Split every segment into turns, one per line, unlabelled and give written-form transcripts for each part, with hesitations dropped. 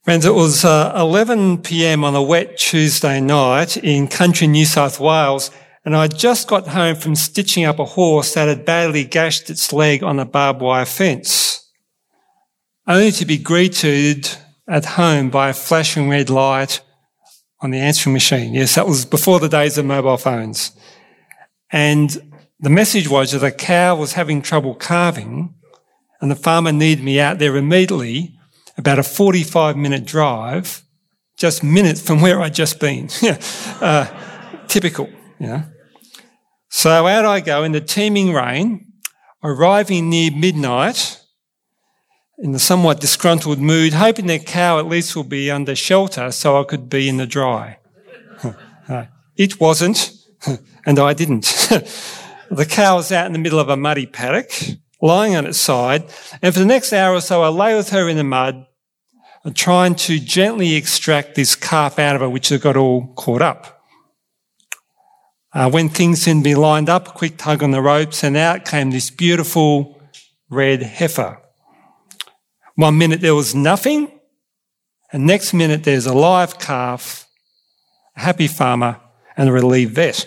Friends, it was 11 p.m. on a wet Tuesday night in country New South Wales, and I just got home from stitching up a horse that had badly gashed its leg on a barbed wire fence, only to be greeted at home by a flashing red light on the answering machine. Yes, that was before the days of mobile phones. And the message was that a cow was having trouble calving, and the farmer needed me out there immediately, about a 45-minute drive, just minutes from where I'd just been. Typical, you know. So out I go in the teeming rain, arriving near midnight in the somewhat disgruntled mood, hoping the cow at least will be under shelter so I could be in the dry. It wasn't, and I didn't. The cow was out in the middle of a muddy paddock, lying on its side, and for the next hour or so I lay with her in the mud, trying to gently extract this calf out of her, which had got all caught up. When things seemed to be lined up, a quick tug on the ropes, and out came this beautiful red heifer. 1 minute there was nothing, and next minute there's a live calf, a happy farmer, and a relieved vet.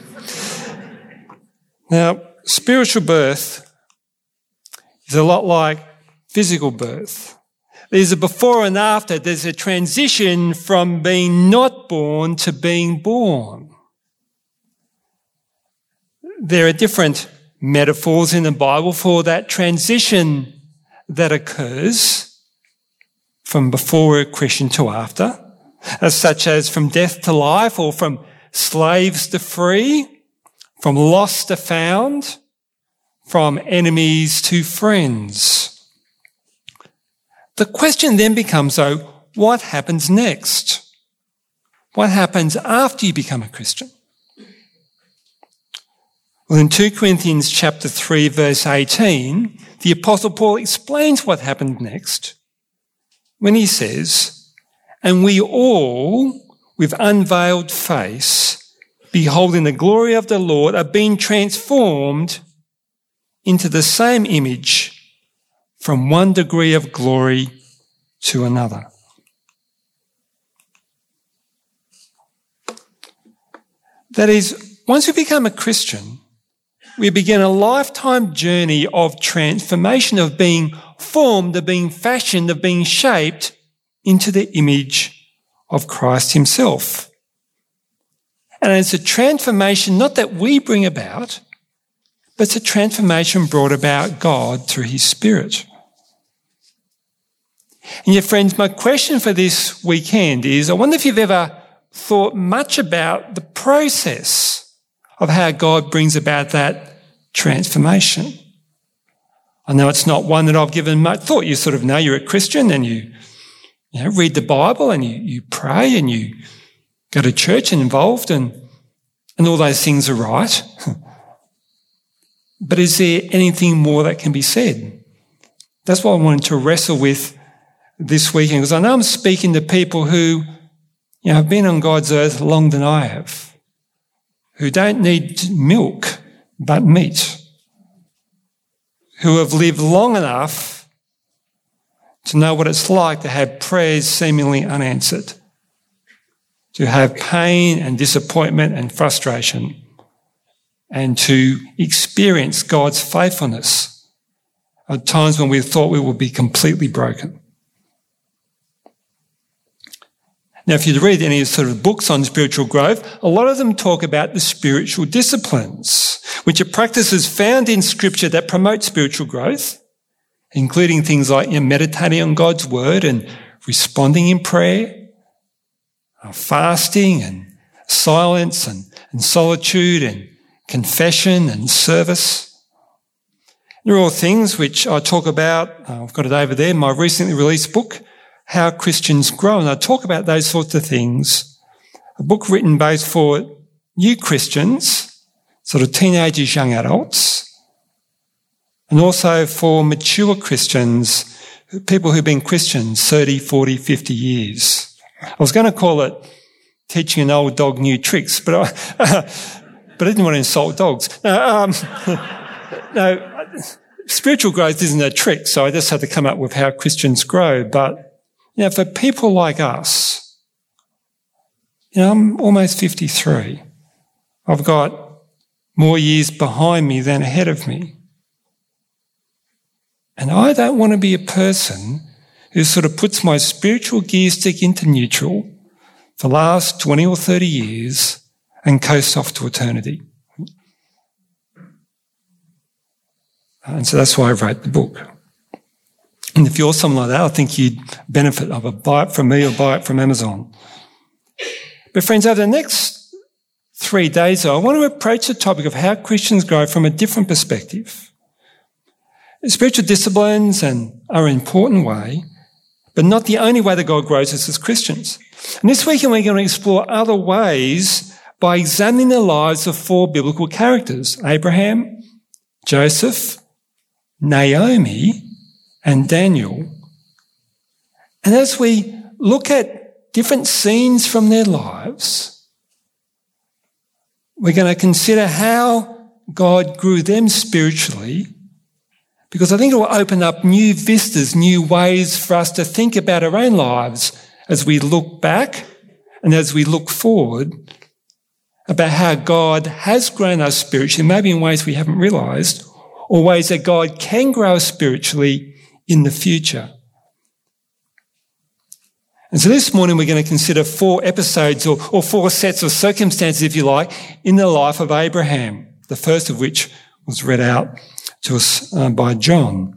Now, spiritual birth is a lot like physical birth. There's a before and after. There's a transition from being not born to being born. There are different metaphors in the Bible for that transition that occurs from before we're a Christian to after, such as from death to life, or from slaves to free, from lost to found, from enemies to friends. The question then becomes, though, what happens next? What happens after you become a Christian? Well, in 2 Corinthians chapter 3, verse 18, the Apostle Paul explains what happened next when he says, "And we all, with unveiled face, beholding the glory of the Lord, are being transformed into the same image from one degree of glory to another." That is, once we become a Christian, we begin a lifetime journey of transformation, of being formed, of being fashioned, of being shaped into the image of Christ himself. And it's a transformation not that we bring about, but it's a transformation brought about God through his Spirit. And yet, friends, my question for this weekend is, I wonder if you've ever thought much about the process of how God brings about that transformation. I know it's not one that I've given much thought. You sort of know you're a Christian and you read the Bible and you pray and you go to church and involved and all those things are right. But is there anything more that can be said? That's what I wanted to wrestle with this weekend, because I know I'm speaking to people who have been on God's earth longer than I have, who don't need milk but meat, who have lived long enough to know what it's like to have prayers seemingly unanswered, to have pain and disappointment and frustration, and to experience God's faithfulness at times when we thought we would be completely broken. Now, if you read any sort of books on spiritual growth, a lot of them talk about the spiritual disciplines, which are practices found in Scripture that promote spiritual growth, including things like meditating on God's word and responding in prayer, fasting and silence and solitude and confession and service. They're all things which I talk about. I've got it over there, my recently released book, How Christians Grow. And I talk about those sorts of things. A book written both for new Christians, sort of teenagers, young adults, and also for mature Christians, people who've been Christians 30, 40, 50 years. I was going to call it Teaching an Old Dog New Tricks, but I didn't want to insult dogs. No, spiritual growth isn't a trick, so I just had to come up with How Christians Grow. But For people like us, I'm almost 53. I've got more years behind me than ahead of me. And I don't want to be a person who sort of puts my spiritual gear stick into neutral for the last 20 or 30 years and coast off to eternity. And so that's why I wrote the book. And if you're someone like that, I think you'd benefit of it. Buy it from me or buy it from Amazon. But friends, over the next 3 days, I want to approach the topic of how Christians grow from a different perspective. Spiritual disciplines are an important way, but not the only way that God grows us as Christians. And this weekend we're going to explore other ways by examining the lives of 4 biblical characters: Abraham, Joseph, Naomi, and Daniel. And as we look at different scenes from their lives, we're going to consider how God grew them spiritually, because I think it will open up new vistas, new ways for us to think about our own lives as we look back and as we look forward about how God has grown us spiritually, maybe in ways we haven't realised, or ways that God can grow us spiritually in the future. And so this morning we're going to consider 4 episodes or 4 sets of circumstances, if you like, in the life of Abraham, the first of which was read out to us by John.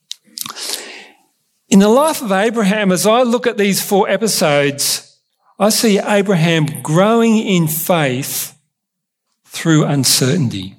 In the life of Abraham, as I look at these 4 episodes, I see Abraham growing in faith through uncertainty.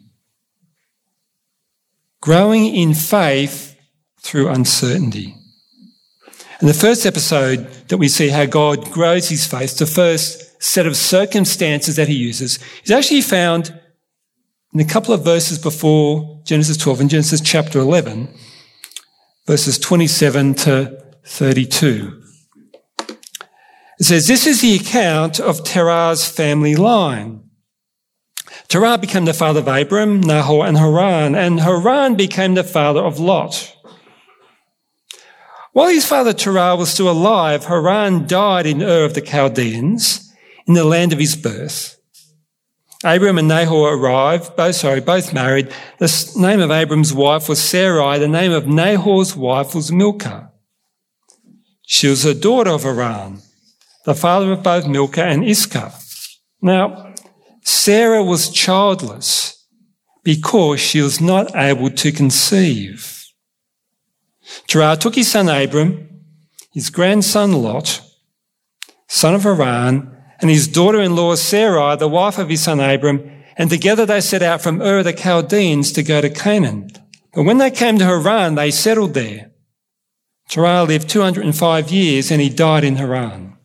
Growing in faith through uncertainty. And the first episode that we see how God grows his faith, the first set of circumstances that he uses, is actually found in a couple of verses before Genesis 12, in Genesis chapter 11, verses 27 to 32. It says, "This is the account of Terah's family line. Terah became the father of Abram, Nahor, and Haran became the father of Lot. While his father Terah was still alive, Haran died in Ur of the Chaldeans, in the land of his birth. Abram and Nahor arrived, both married. The name of Abram's wife was Sarai. The name of Nahor's wife was Milcah. She was a daughter of Haran, the father of both Milcah and Iscah. Now, Sarah was childless because she was not able to conceive. Terah took his son Abram, his grandson Lot, son of Haran, and his daughter-in-law Sarai, the wife of his son Abram, and together they set out from Ur the Chaldeans to go to Canaan. But when they came to Haran, they settled there. Terah lived 205 years and he died in Haran."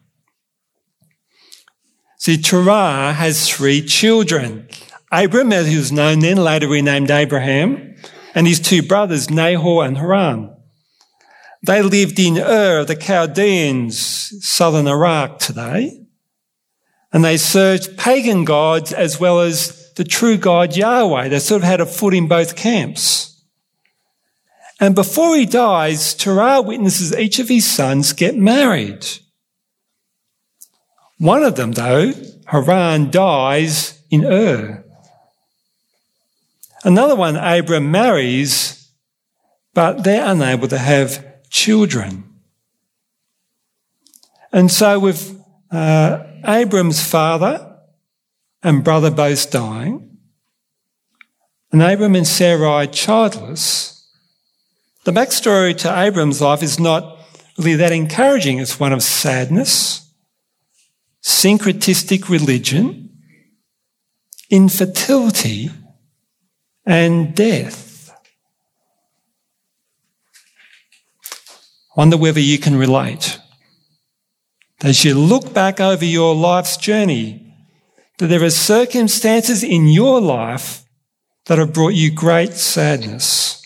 See, Terah has 3 children. Abram, as he was known then, later renamed Abraham, and his 2 brothers, Nahor and Haran. They lived in Ur, the Chaldeans, southern Iraq today, and they served pagan gods as well as the true God Yahweh. They sort of had a foot in both camps. And before he dies, Terah witnesses each of his sons get married. One of them, though, Haran, dies in Ur. Another one, Abram, marries, but they're unable to have children. And so with Abram's father and brother both dying, and Abram and Sarai childless, the backstory to Abram's life is not really that encouraging. It's one of sadness, syncretistic religion, infertility, and death. I wonder whether you can relate. As you look back over your life's journey, that there are circumstances in your life that have brought you great sadness.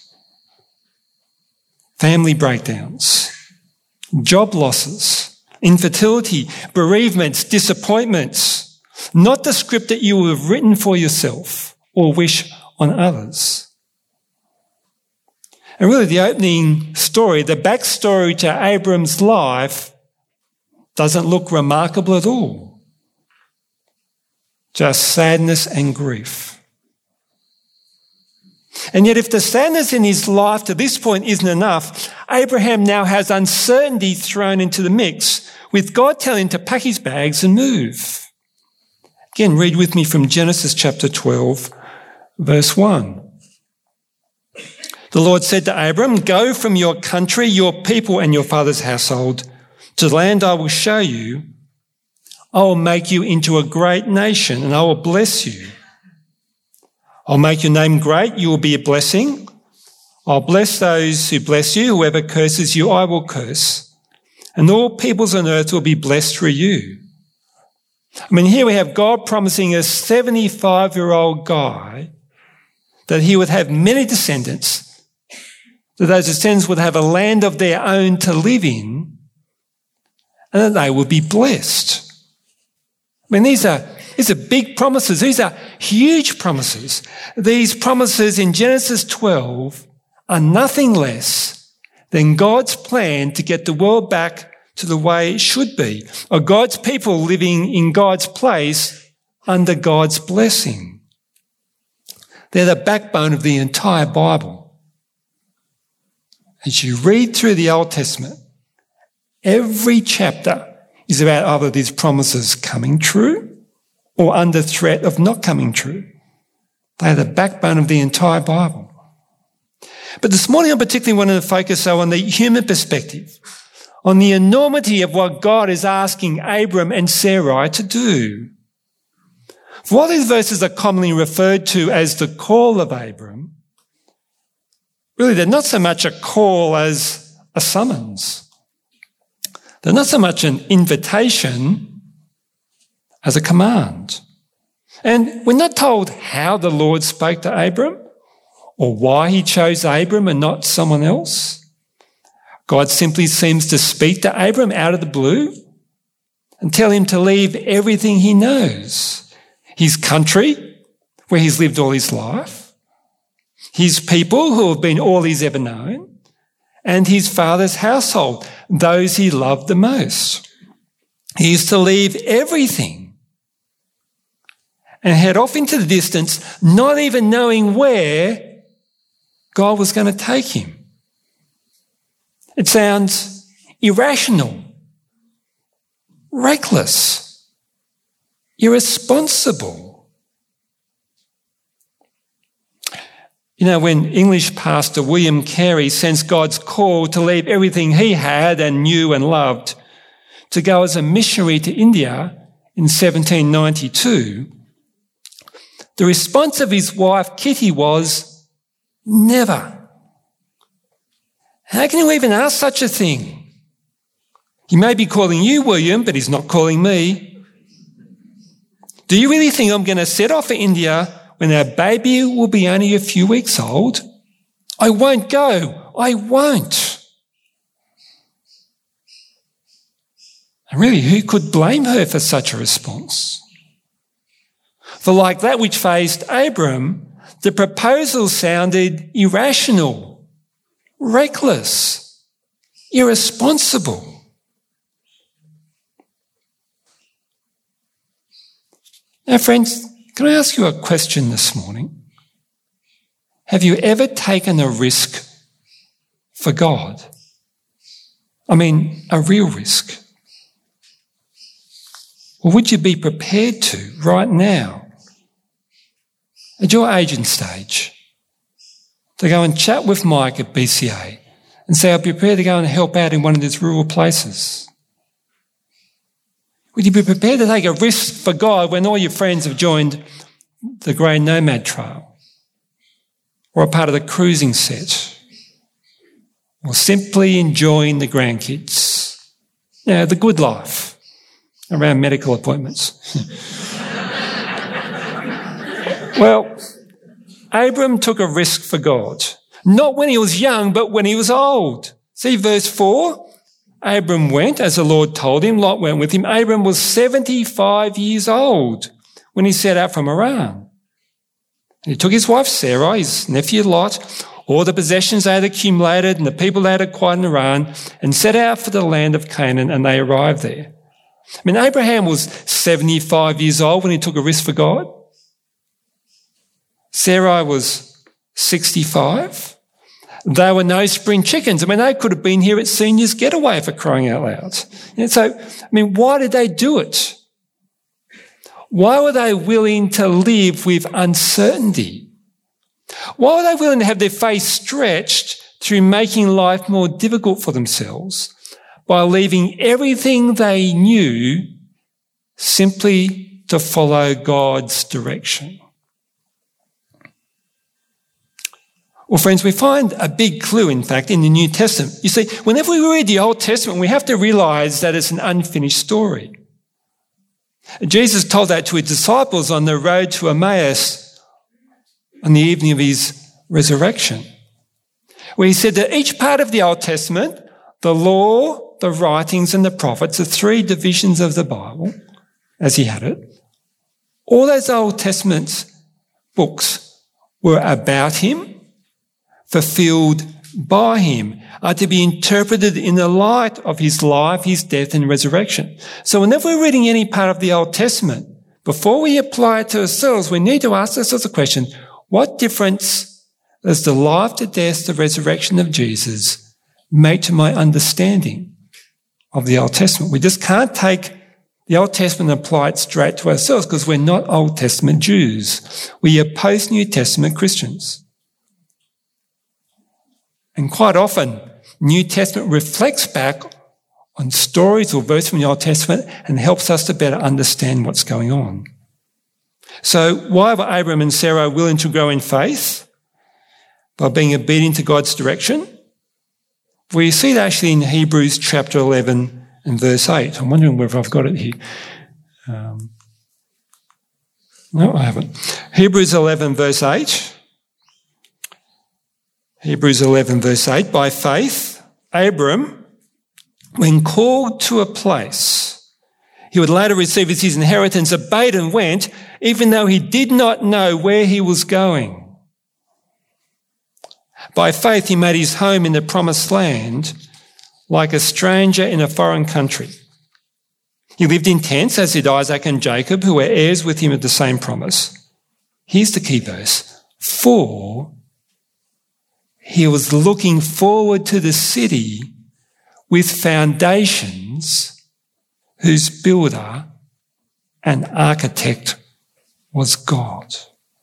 Family breakdowns, job losses, infertility, bereavements, disappointments, not the script that you have written for yourself or wish on others. And really the opening story, the backstory to Abram's life, doesn't look remarkable at all. Just sadness and grief. And yet if the sadness in his life to this point isn't enough, Abraham now has uncertainty thrown into the mix, with God telling him to pack his bags and move. Again, read with me from Genesis chapter 12, verse 1. The Lord said to Abram, "Go from your country, your people and your father's household to the land I will show you. I will make you into a great nation and I will bless you. I'll make your name great, you will be a blessing. I'll bless those who bless you, whoever curses you, I will curse. And all peoples on earth will be blessed through you." I mean, here we have God promising a 75-year-old guy that he would have many descendants, that those descendants would have a land of their own to live in, and that they would be blessed. I mean, these are big promises. These are huge promises. These promises in Genesis 12 are nothing less than God's plan to get the world back to the way it should be, or God's people living in God's place under God's blessing. They're the backbone of the entire Bible. As you read through the Old Testament, every chapter is about either these promises coming true or under threat of not coming true. They are the backbone of the entire Bible. But this morning I particularly wanted to focus on the human perspective, on the enormity of what God is asking Abram and Sarai to do. For while these verses are commonly referred to as the call of Abram, really they're not so much a call as a summons. They're not so much an invitation as a command. And we're not told how the Lord spoke to Abram or why he chose Abram and not someone else. God simply seems to speak to Abram out of the blue and tell him to leave everything he knows. His country, where he's lived all his life, his people, who have been all he's ever known, and his father's household, those he loved the most. He is to leave everything and head off into the distance, not even knowing where God was going to take him. It sounds irrational, reckless, irresponsible. You know, when English pastor William Carey sensed God's call to leave everything he had and knew and loved to go as a missionary to India in 1792, the response of his wife Kitty was, "Never. How can you even ask such a thing? He may be calling you, William, but he's not calling me. Do you really think I'm going to set off for India when our baby will be only a few weeks old? I won't go. I won't." And really, who could blame her for such a response? For like that which faced Abram, the proposal sounded irrational, reckless, irresponsible. Now, friends, can I ask you a question this morning? Have you ever taken a risk for God? I mean, a real risk. Or would you be prepared to right now, at your agent stage, to go and chat with Mike at BCA and say, "I'll be prepared to go and help out in one of these rural places"? Would you be prepared to take a risk for God when all your friends have joined the Grey Nomad Trail, or a part of the cruising set, or simply enjoying the grandkids? You know, the good life around medical appointments. Well, Abram took a risk for God, not when he was young, but when he was old. See verse 4? Abram went as the Lord told him. Lot went with him. Abram was 75 years old when he set out from Haran. And he took his wife Sarah, his nephew Lot, all the possessions they had accumulated and the people they had acquired in Haran, and set out for the land of Canaan, and they arrived there. I mean, Abraham was 75 years old when he took a risk for God. Sarai was 65. They were no spring chickens. I mean, they could have been here at seniors getaway for crying out loud. So, I mean, why did they do it? Why were they willing to live with uncertainty? Why were they willing to have their faith stretched through making life more difficult for themselves by leaving everything they knew simply to follow God's direction? Well, friends, we find a big clue, in fact, in the New Testament. You see, whenever we read the Old Testament, we have to realise that it's an unfinished story. Jesus told that to his disciples on the road to Emmaus on the evening of his resurrection, where he said that each part of the Old Testament, the law, the writings and the prophets, the three divisions of the Bible, as he had it, all those Old Testament books were about him, fulfilled by him, are to be interpreted in the light of his life, his death and resurrection. So whenever we're reading any part of the Old Testament, before we apply it to ourselves, we need to ask ourselves the question, what difference does the life, the death, the resurrection of Jesus make to my understanding of the Old Testament? We just can't take the Old Testament and apply it straight to ourselves because we're not Old Testament Jews. We are post-New Testament Christians. And quite often, New Testament reflects back on stories or verses from the Old Testament and helps us to better understand what's going on. So why were Abraham and Sarah willing to grow in faith? By being obedient to God's direction? We see that actually in Hebrews chapter 11 and verse 8. I'm wondering whether I've got it here. No, I haven't. Hebrews 11 verse 8. Hebrews 11 verse 8, by faith, Abram, when called to a place he would later receive as his inheritance, obeyed and went, even though he did not know where he was going. By faith he made his home in the promised land, like a stranger in a foreign country. He lived in tents, as did Isaac and Jacob, who were heirs with him of the same promise. Here's the key verse. For he was looking forward to the city with foundations, whose builder and architect was God.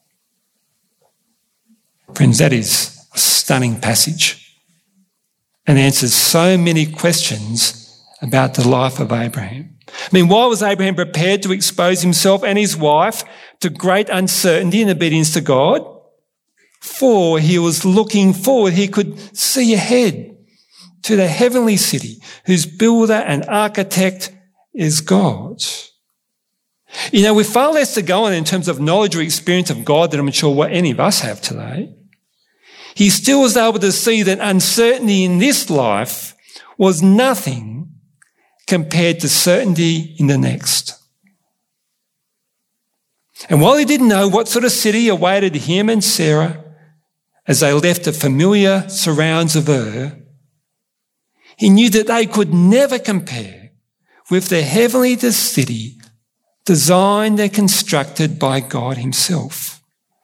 Friends, that is a stunning passage and answers so many questions about the life of Abraham. I mean, why was Abraham prepared to expose himself and his wife to great uncertainty in obedience to God? For he was looking forward, he could see ahead to the heavenly city whose builder and architect is God. You know, with far less to go on in terms of knowledge or experience of God than I'm sure what any of us have today, he still was able to see that uncertainty in this life was nothing compared to certainty in the next. And while he didn't know what sort of city awaited him and Sarah as they left the familiar surrounds of Ur, he knew that they could never compare with the heavenly city designed and constructed by God himself.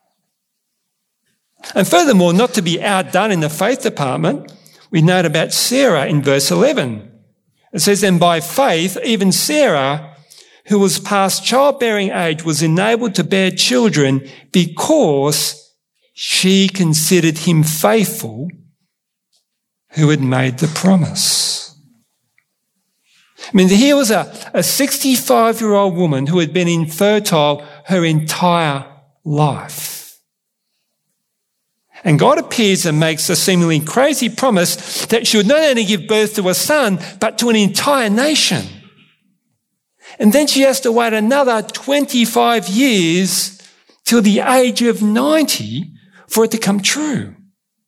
And furthermore, not to be outdone in the faith department, we note about Sarah in verse 11. It says, and by faith, even Sarah, who was past childbearing age, was enabled to bear children because she considered him faithful who had made the promise. I mean, here was a 65-year-old woman who had been infertile her entire life. And God appears and makes a seemingly crazy promise that she would not only give birth to a son, but to an entire nation. And then she has to wait another 25 years till the age of 90 for it to come true.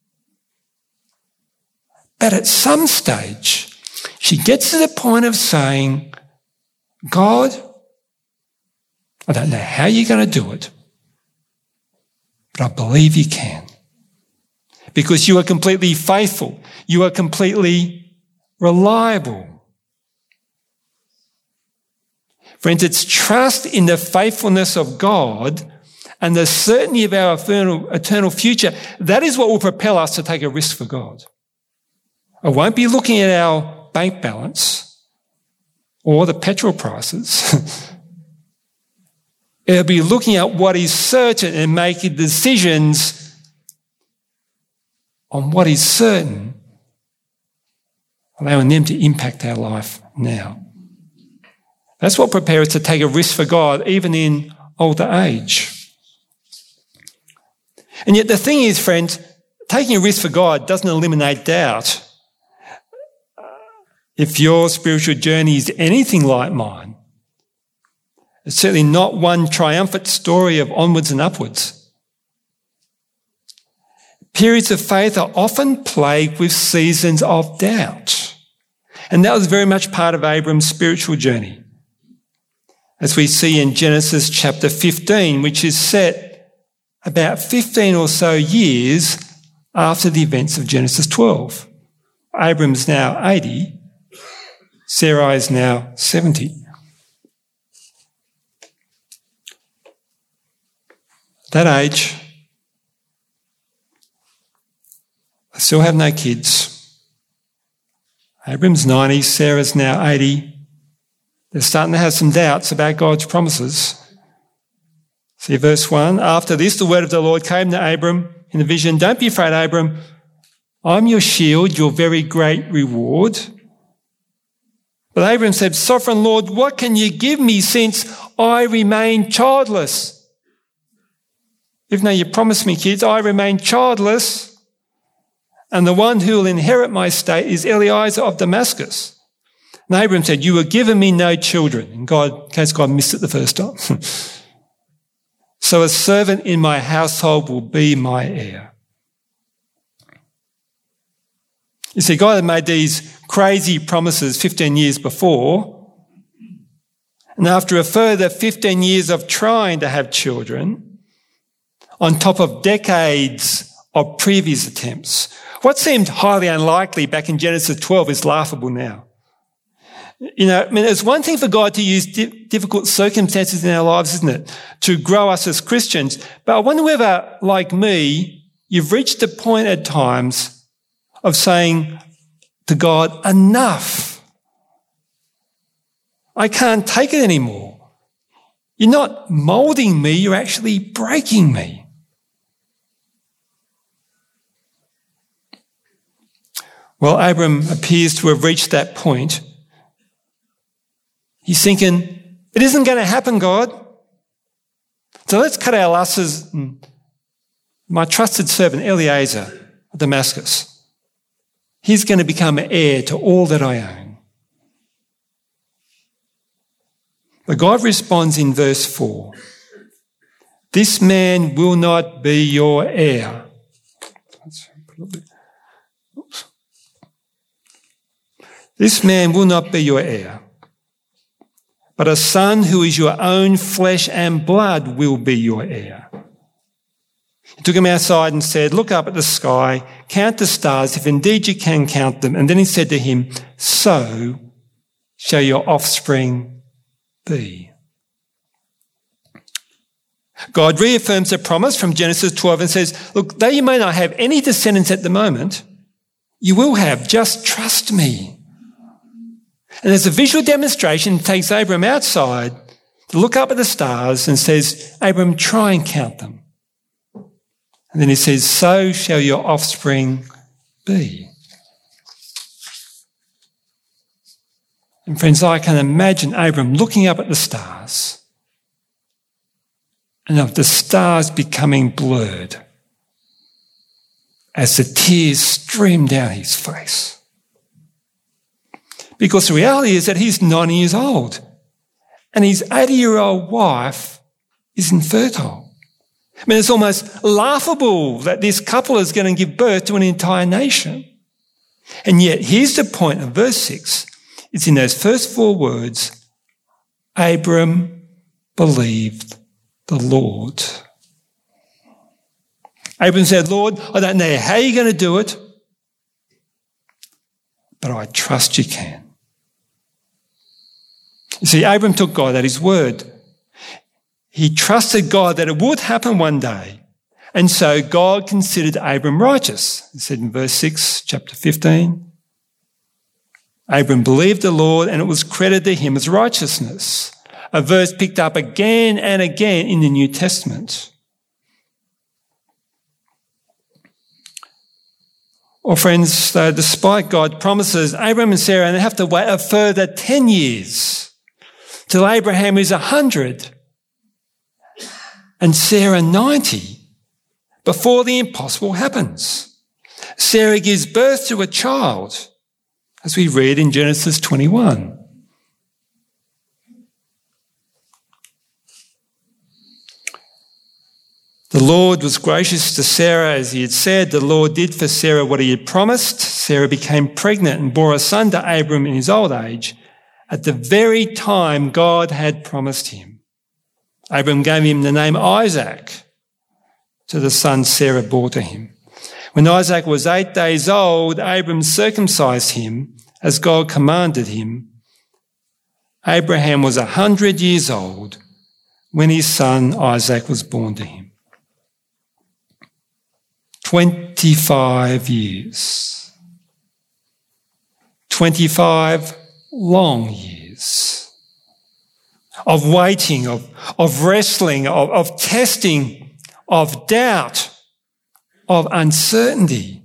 But at some stage, she gets to the point of saying, God, I don't know how you're going to do it, but I believe you can. Because you are completely faithful. You are completely reliable. Friends, it's trust in the faithfulness of God and the certainty of our eternal future. That is what will propel us to take a risk for God. I won't be looking at our bank balance or the petrol prices. It'll be looking at what is certain and making decisions on what is certain, allowing them to impact our life now. That's what prepares us to take a risk for God, even in older age. And yet the thing is, friends, taking a risk for God doesn't eliminate doubt. If your spiritual journey is anything like mine, it's certainly not one triumphant story of onwards and upwards. Periods of faith are often plagued with seasons of doubt. And that was very much part of Abram's spiritual journey, as we see in Genesis chapter 15, which is set about 15 or so years after the events of Genesis 12. Abram's now 80, Sarai is now 70. At that age, I still have no kids. Abram's 90, Sarah's now 80. They're starting to have some doubts about God's promises. See verse 1. After this, the word of the Lord came to Abram in a vision. Don't be afraid, Abram. I'm your shield, your very great reward. But Abram said, Sovereign Lord, what can you give me since I remain childless? Even though you promised me kids, I remain childless. And the one who will inherit my state is Eliezer of Damascus. And Abram said, you have given me no children. In case God missed it the first time. So a servant in my household will be my heir. You see, God had made these crazy promises 15 years before. And after a further 15 years of trying to have children, on top of decades of previous attempts, what seemed highly unlikely back in Genesis 12 is laughable now. It's one thing for God to use difficult circumstances in our lives, isn't it, to grow us as Christians. But I wonder whether, like me, you've reached a point at times of saying to God, enough. I can't take it anymore. You're not moulding me, you're actually breaking me. Well, Abram appears to have reached that point. He's thinking, it isn't going to happen, God. So let's cut our losses. My trusted servant, Eliezer of Damascus, he's going to become heir to all that I own. But God responds in verse 4. This man will not be your heir. This man will not be your heir, but a son who is your own flesh and blood will be your heir. He took him outside and said, look up at the sky, count the stars, if indeed you can count them. And then he said to him, so shall your offspring be. God reaffirms the promise from Genesis 12 and says, look, though you may not have any descendants at the moment, you will have, just trust me. And as a visual demonstration, he takes Abram outside to look up at the stars and says, Abram, try and count them. And then he says, so shall your offspring be. And friends, I can imagine Abram looking up at the stars and of the stars becoming blurred as the tears stream down his face. Because the reality is that he's 90 years old and his 80-year-old wife is infertile. I mean, it's almost laughable that this couple is going to give birth to an entire nation. And yet, here's the point of verse 6. It's in those first 4 words, Abram believed the Lord. Abram said, Lord, I don't know how you're going to do it, but I trust you can. You see, Abram took God at his word. He trusted God that it would happen one day. And so God considered Abram righteous. It said in verse 6, chapter 15, Abram believed the Lord and it was credited to him as righteousness. A verse picked up again and again in the New Testament. Well, friends, despite God's promises, Abram and Sarah have to wait a further 10 years till Abraham is 100 and Sarah 90 before the impossible happens. Sarah gives birth to a child, as we read in Genesis 21. The Lord was gracious to Sarah as he had said. The Lord did for Sarah what he had promised. Sarah became pregnant and bore a son to Abram in his old age at the very time God had promised him. Abram gave him the name Isaac to the son Sarah bore to him. When Isaac was 8 days old, Abram circumcised him as God commanded him. Abraham was 100 years old when his son Isaac was born to him. 25 years. 25 long years of waiting, of wrestling, of testing, of doubt, of uncertainty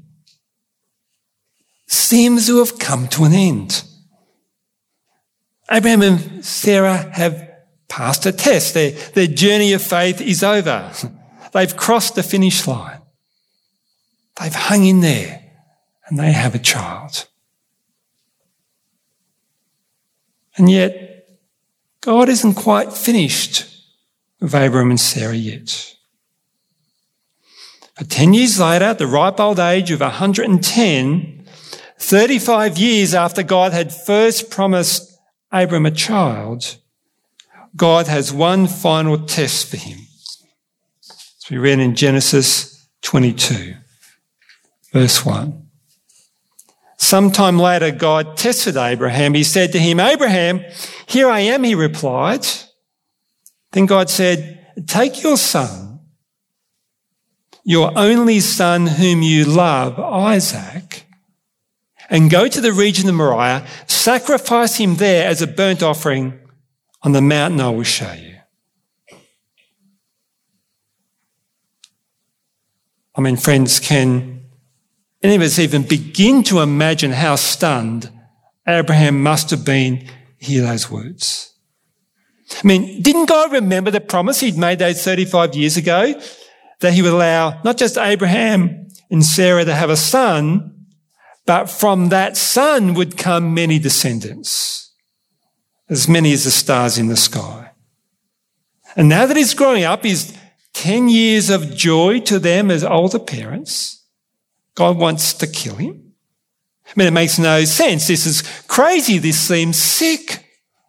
seems to have come to an end. Abraham and Sarah have passed a test. Their journey of faith is over. They've crossed the finish line. They've hung in there and they have a child. And yet, God isn't quite finished with Abraham and Sarah yet. But 10 years later, at the ripe old age of 110, 35 years after God had first promised Abram a child, God has one final test for him. As we read in Genesis 22. Verse 1. Sometime later, God tested Abraham. He said to him, Abraham, here I am, he replied. Then God said, take your son, your only son whom you love, Isaac, and go to the region of Moriah, sacrifice him there as a burnt offering on the mountain I will show you. I mean, friends, can any of us even begin to imagine how stunned Abraham must have been to hear those words? I mean, didn't God remember the promise he'd made those 35 years ago that he would allow not just Abraham and Sarah to have a son, but from that son would come many descendants, as many as the stars in the sky. And now that he's growing up, he's 10 years of joy to them as older parents. God wants to kill him. I mean, it makes no sense. This is crazy. This seems sick.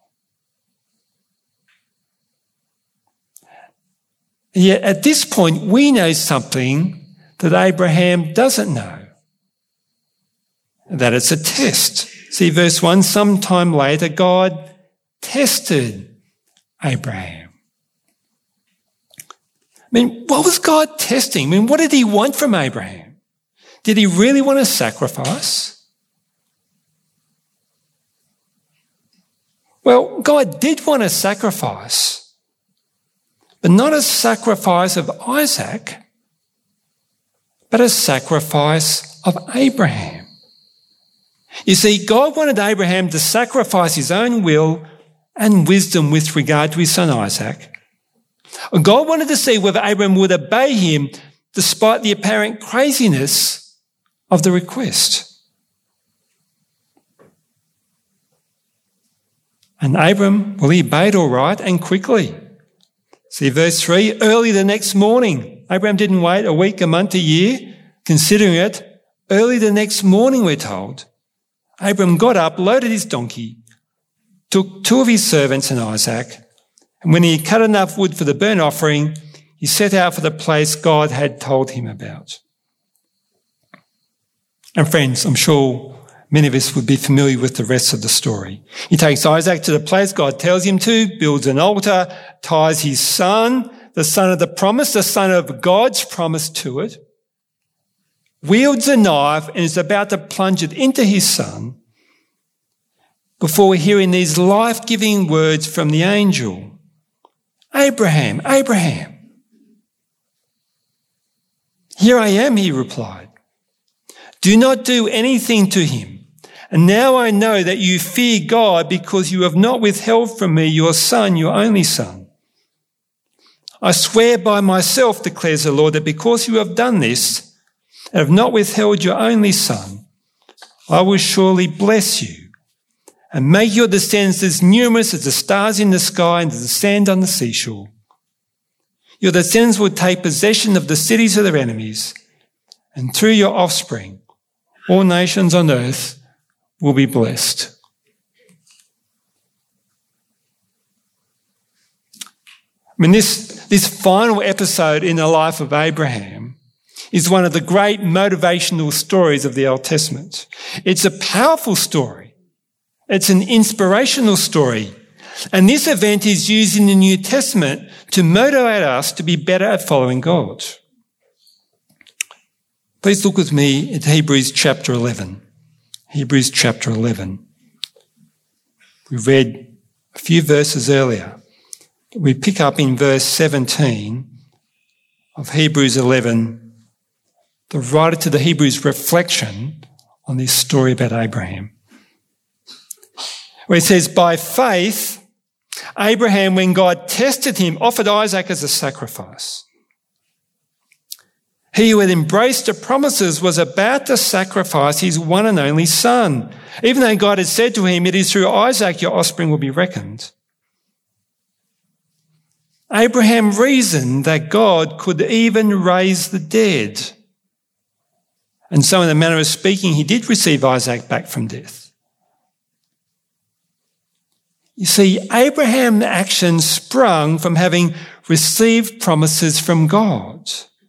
Yet at this point, we know something that Abraham doesn't know. That it's a test. See verse 1, sometime later, God tested Abraham. I mean, what was God testing? I mean, what did he want from Abraham? Did he really want to sacrifice? Well, God did want a sacrifice, but not a sacrifice of Isaac, but a sacrifice of Abraham. You see, God wanted Abraham to sacrifice his own will and wisdom with regard to his son Isaac. God wanted to see whether Abraham would obey him despite the apparent craziness of the request. And Abram, well, he obeyed all right and quickly. See verse 3, early the next morning. Abram didn't wait a week, a month, a year, considering it. Early the next morning, we're told. Abram got up, loaded his donkey, took 2 of his servants and Isaac, and when he had cut enough wood for the burnt offering, he set out for the place God had told him about. And friends, I'm sure Many of us would be familiar with the rest of the story. He takes Isaac to the place God tells him to, builds an altar, ties his son, the son of the promise, the son of God's promise to it, wields a knife and is about to plunge it into his son before hearing these life-giving words from the angel. Abraham, Abraham. Here I am, he replied. Do not do anything to him. And now I know that you fear God because you have not withheld from me your son, your only son. I swear by myself, declares the Lord, that because you have done this and have not withheld your only son, I will surely bless you and make your descendants as numerous as the stars in the sky and as the sand on the seashore. Your descendants will take possession of the cities of their enemies, and through your offspring, all nations on earth will be blessed. I mean, this final episode in the life of Abraham is one of the great motivational stories of the Old Testament. It's a powerful story. It's an inspirational story. And this event is used in the New Testament to motivate us to be better at following God. Please look with me at Hebrews chapter 11. Hebrews chapter 11. We read a few verses earlier. We pick up in verse 17 of Hebrews 11, the writer to the Hebrews' reflection on this story about Abraham. Where it says, by faith, Abraham, when God tested him, offered Isaac as a sacrifice. He who had embraced the promises was about to sacrifice his one and only son, even though God had said to him, it is through Isaac your offspring will be reckoned. Abraham reasoned that God could even raise the dead. And so in a manner of speaking, he did receive Isaac back from death. You see, Abraham's action sprung from having received promises from God.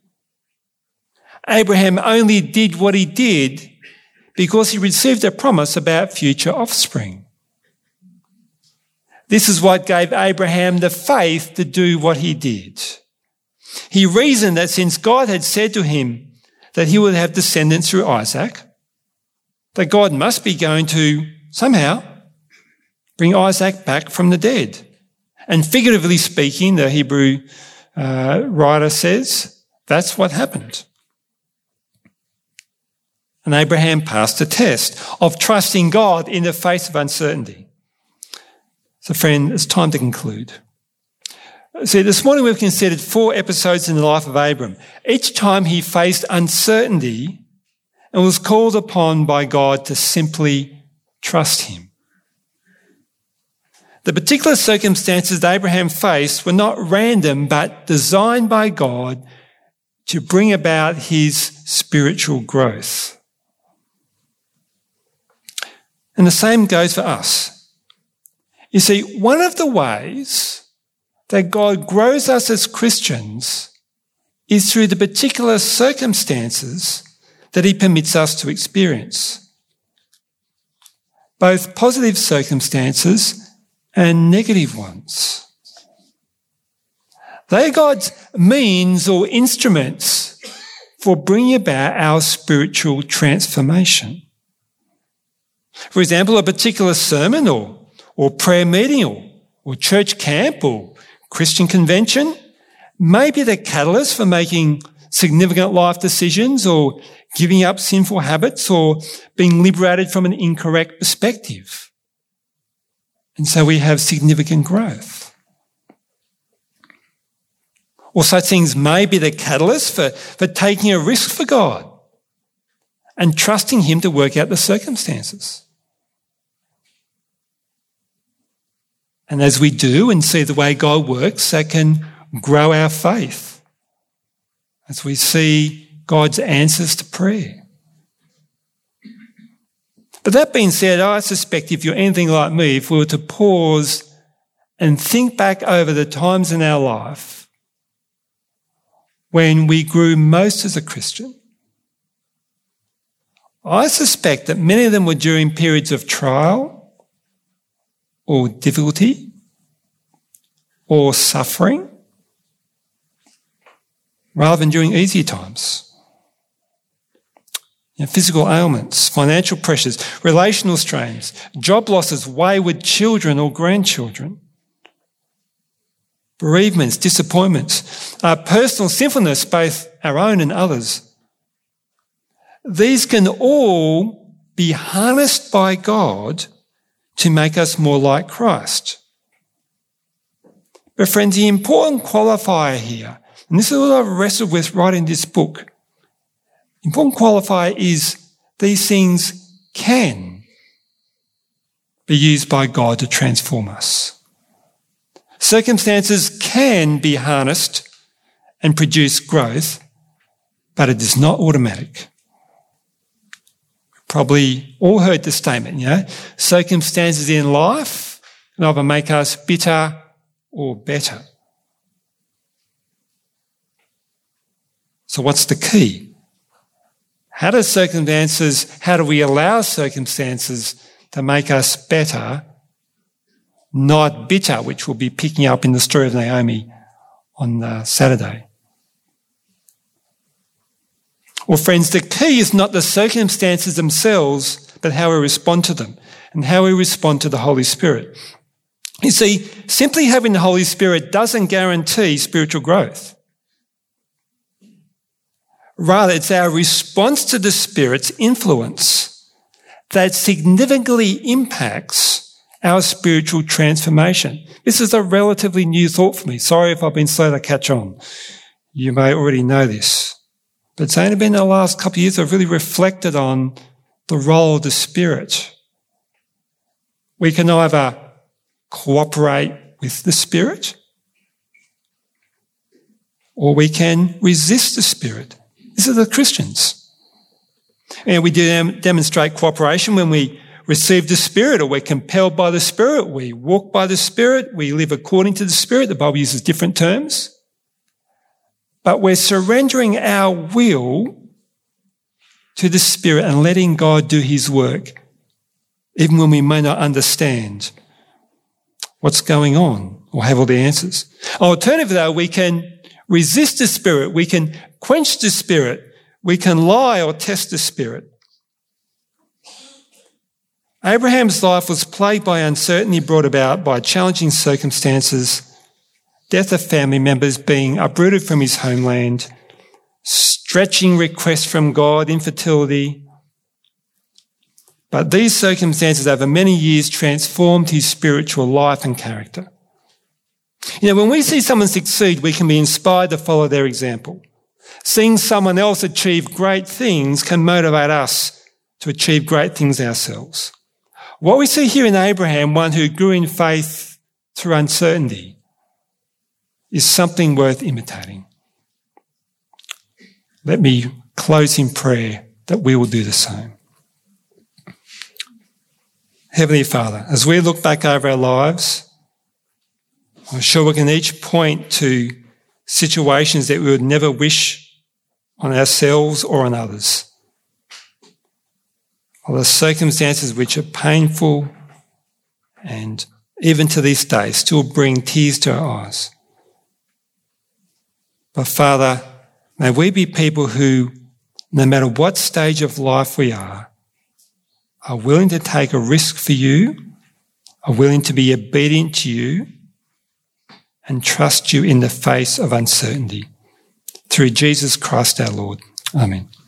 Abraham only did what he did because he received a promise about future offspring. This is what gave Abraham the faith to do what he did. He reasoned that since God had said to him that he would have descendants through Isaac, that God must be going to somehow bring Isaac back from the dead. And figuratively speaking, the Hebrew writer says, that's what happened. And Abraham passed the test of trusting God in the face of uncertainty. So friend, it's time to conclude. See, this morning we've considered 4 episodes in the life of Abram. Each time he faced uncertainty and was called upon by God to simply trust him. The particular circumstances that Abraham faced were not random, but designed by God to bring about his spiritual growth. And the same goes for us. You see, one of the ways that God grows us as Christians is through the particular circumstances that he permits us to experience. Both positive circumstances and negative ones. They are God's means or instruments for bringing about our spiritual transformation. For example, a particular sermon or prayer meeting or church camp or Christian convention may be the catalyst for making significant life decisions or giving up sinful habits or being liberated from an incorrect perspective. And so we have significant growth. Or such things may be the catalyst for taking a risk for God and trusting him to work out the circumstances. And as we do and see the way God works, that can grow our faith as we see God's answers to prayer. But that being said, I suspect if you're anything like me, if we were to pause and think back over the times in our life when we grew most as a Christian, I suspect that many of them were during periods of trial or difficulty or suffering, rather than during easier times. Physical ailments, financial pressures, relational strains, job losses, wayward children or grandchildren, bereavements, disappointments, personal sinfulness, both our own and others. These can all be harnessed by God to make us more like Christ. But friends, the important qualifier here, and this is what I've wrestled with writing this book, the important qualifier is these things can be used by God to transform us. Circumstances can be harnessed and produce growth, but it is not automatic. We've probably all heard the statement, circumstances in life can either make us bitter or better. So what's the key? How do we allow circumstances to make us better, not bitter, which we'll be picking up in the story of Naomi on Saturday? Well, friends, the key is not the circumstances themselves, but how we respond to them and how we respond to the Holy Spirit. You see, simply having the Holy Spirit doesn't guarantee spiritual growth. Rather, it's our response to the Spirit's influence that significantly impacts our spiritual transformation. This is a relatively new thought for me. Sorry if I've been slow to catch on. You may already know this. But it's only been the last couple of years I've really reflected on the role of the Spirit. We can either cooperate with the Spirit or we can resist the Spirit. This is the Christians. And we do demonstrate cooperation when we receive the Spirit or we're compelled by the Spirit. We walk by the Spirit. We live according to the Spirit. The Bible uses different terms. But we're surrendering our will to the Spirit and letting God do his work, even when we may not understand what's going on or have all the answers. Alternatively, though, we can resist the Spirit. We can quench the Spirit. We can lie or test the Spirit. Abraham's life was plagued by uncertainty brought about by challenging circumstances, death of family members, being uprooted from his homeland, stretching requests from God, infertility. But these circumstances over many years transformed his spiritual life and character. When we see someone succeed, we can be inspired to follow their example. Seeing someone else achieve great things can motivate us to achieve great things ourselves. What we see here in Abraham, one who grew in faith through uncertainty, is something worth imitating. Let me close in prayer that we will do the same. Heavenly Father, as we look back over our lives, I'm sure we can each point to situations that we would never wish on ourselves or on others, or the circumstances which are painful and even to this day still bring tears to our eyes. But Father, may we be people who, no matter what stage of life we are willing to take a risk for you, are willing to be obedient to you, and trust you in the face of uncertainty. Through Jesus Christ our Lord. Amen.